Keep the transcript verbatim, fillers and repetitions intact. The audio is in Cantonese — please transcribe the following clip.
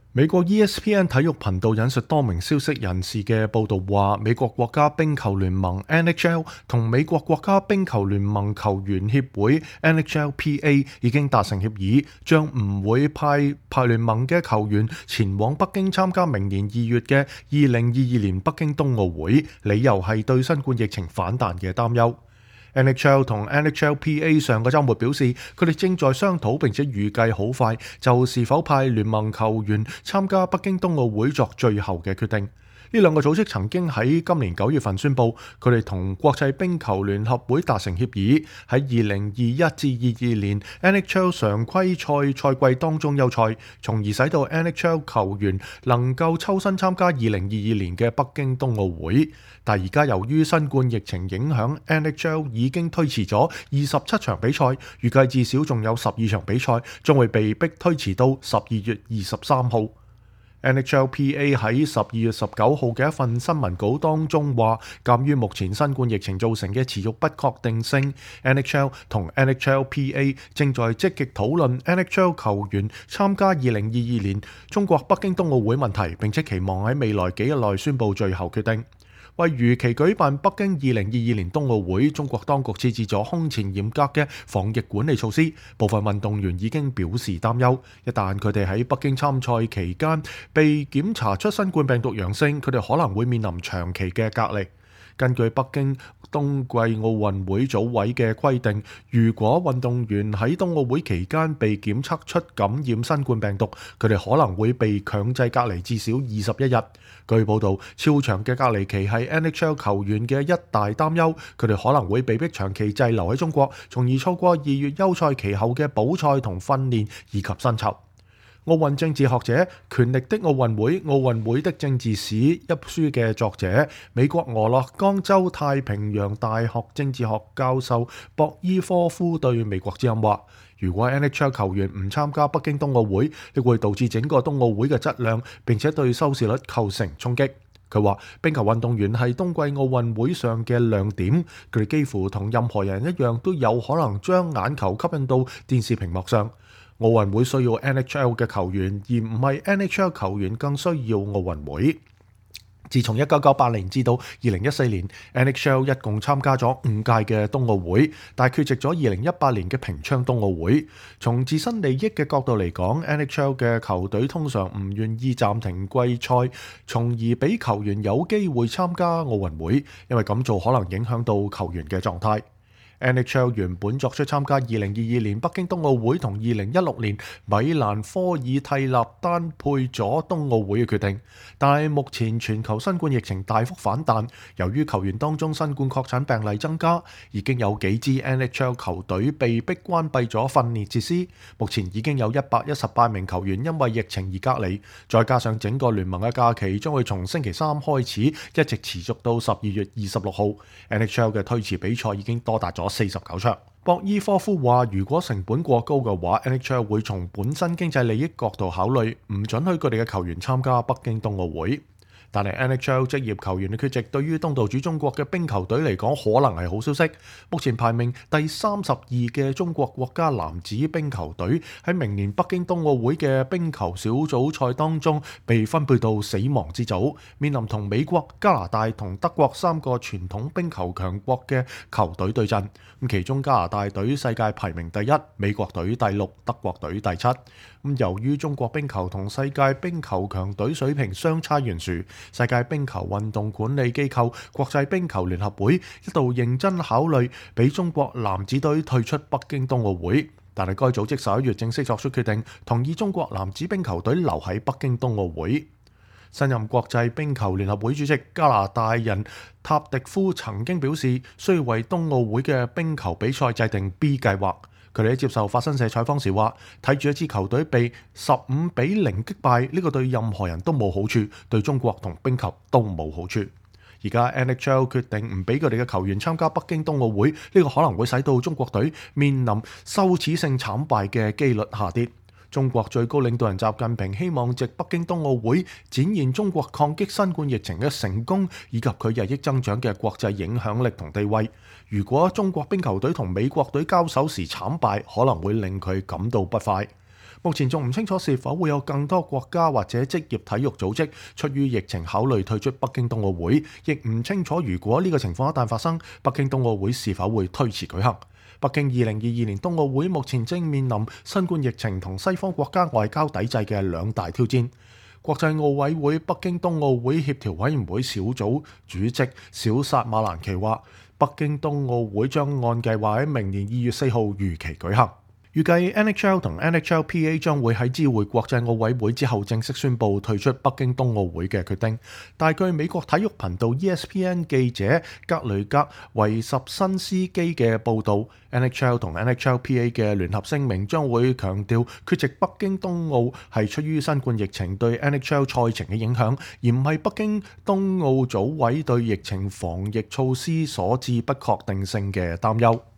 美國 E S P N 體育頻道引述多名消息人士嘅報導話，美國國家冰球聯盟 N H L 同美國國家冰球聯盟球員協會 N H L P A 已經達成協議，將唔會派派聯盟嘅球員前往北京參加明年二月嘅二零二二年北京冬奧會，理由係對新冠疫情反彈嘅擔憂。N H L 同 N H L P A 上個週末表示，佢哋正在商討並且預計好快就是否派聯盟球員參加北京冬奧會作最後嘅決定。呢兩個組織曾經喺今年九月份宣布，佢哋同國際冰球聯合會達成協議，喺二零二一至二二年 N H L 常規賽賽季當中休賽，從而使到 N H L 球員能夠抽身參加二零二二年嘅北京冬奧會。但而家由於新冠疫情影響 ，N H L 已經推遲咗二十七場比賽，預計至少仲有十二場比賽將會被迫推遲到十二月二十三號。N H L P A 喺十二月十九號嘅一份新聞稿當中話，鑑於目前新冠疫情造成嘅持續不確定性 ，N H L 同 N H L P A 正在積極討論 N H L 球員參加二零二二年中國北京冬奧會問題，並且期望喺未來幾日內宣布最後決定。為如期舉辦北京二零二二年冬奧會，中國當局設置咗空前嚴格嘅防疫管理措施，部分運動員已經表示擔憂，一旦佢哋喺北京參賽期間被檢查出新冠病毒陽性，佢哋可能會面臨長期嘅隔離。根據北京冬季奧運會組委嘅規定，如果運動員喺冬奧會期間被檢測出感染新冠病毒，佢哋可能會被強制隔離至少二十一日。據報導，超長嘅隔離期係 N H L 球員嘅一大擔憂，佢哋可能會被迫長期滯留喺中國，從而錯過二月休賽期後嘅補賽同訓練以及薪酬。奧運政治學者《權力的奧運會：奧運會的政治史》一書嘅作者、美國俄勒岡州太平洋大學政治學教授博伊科夫對美國之音話：如果 N H L 球員唔參加北京冬奧會，亦會導致整個冬奧會嘅質量，並且對收視率構成衝擊。佢話：冰球運動員係冬季奧運會上嘅亮點，佢哋幾乎同任何人一樣，都有可能將眼球吸引到電視屏幕上。奧運會需要 N H L 嘅球員，而唔係 N H L 球員更需要奧運會。自從一九九八年至到二零一四年 ，N H L 一共參加咗五屆嘅冬奧會，但缺席咗二零一八年嘅平昌冬奧會。從自身利益嘅角度嚟講 ，N H L 嘅球隊通常唔願意暫停季賽，從而俾球員有機會參加奧運會，因為咁做可能影響到球員嘅狀態。N H L 原本作出參加二零二二年北京冬奧會同二零一六年米蘭科爾蒂納丹佩佐冬奧會嘅決定，但係目前全球新冠疫情大幅反彈，由於球員當中新冠確診病例增加，已經有幾支 N H L 球隊被迫關閉咗訓練設施。目前已經有一百一十八名球員因為疫情而隔離，再加上整個聯盟嘅假期將會從星期三開始，一直持續到十二月二十六號。N H L 嘅推遲比賽已經多達咗四十九場。博伊科夫話：如果成本過高嘅話 ，N H L 會從本身經濟利益角度考慮，唔准許佢哋嘅球員參加北京冬奧會。但係 N H L 職業球員嘅缺席對於東道主中國嘅冰球隊嚟講可能係好消息。目前排名第三十二嘅中國國家男子冰球隊喺明年北京冬奧會嘅冰球小組賽當中被分配到死亡之組，面臨同美國、加拿大同德國三個傳統冰球強國嘅球隊對陣。咁其中加拿大隊世界排名第一，美國隊第六，德國隊第七。咁由於中國冰球同世界冰球強隊水平相差懸殊，世界冰球運動管理機構國際冰球聯合會一度認真考慮俾中國男子隊退出北京冬奧會，但係該組織十一月正式作出決定，同意中國男子冰球隊留喺北京冬奧會。新任國際冰球聯合會主席加拿大人塔迪夫曾經表示，需要為冬奧會嘅冰球比賽制定 B 計劃。佢哋喺接受法新社採訪時話：睇住一支球隊被十五比零擊敗，呢個對任何人都冇好處，對中國同冰球都冇好處。而家 N H L 決定唔俾佢哋嘅球員參加北京冬奧會，呢個可能會使到中國隊面臨羞恥性慘敗嘅機率下跌。中國最高領導人習近平希望藉北京冬奧會展現中國抗擊新冠疫情嘅成功，以及佢日益增長嘅國際影響力同地位。如果中國冰球隊同美國隊交手時慘敗，可能會令佢感到不快。 目前仲唔清楚是否會有更多國家或者職業體育組織出於疫情考慮退出北京冬奧會，亦唔清楚如果呢個情況一旦發生，北京冬奧會是否會推遲舉行。北京二零二二年冬奧會目前正面臨新冠疫情同西方國家外交抵制嘅兩大挑戰。國際奧委會北京冬奧會協調委員會小組主席小薩馬蘭奇話，北京冬奧會將按計劃喺明年二月四號如期舉行。預計 N H L 同 N H L P A 將會喺知會國際奧委會之後正式宣布退出北京冬奧會嘅決定。但據美國體育頻道 E S P N 記者格雷格維什辛斯基嘅報導， N H L 同 N H L P A 嘅聯合聲明將會強調缺席北京冬奧係出於新冠疫情對 N H L 賽程嘅影響，而唔係北京冬奧組委對疫情防疫措施所致不確定性嘅擔憂。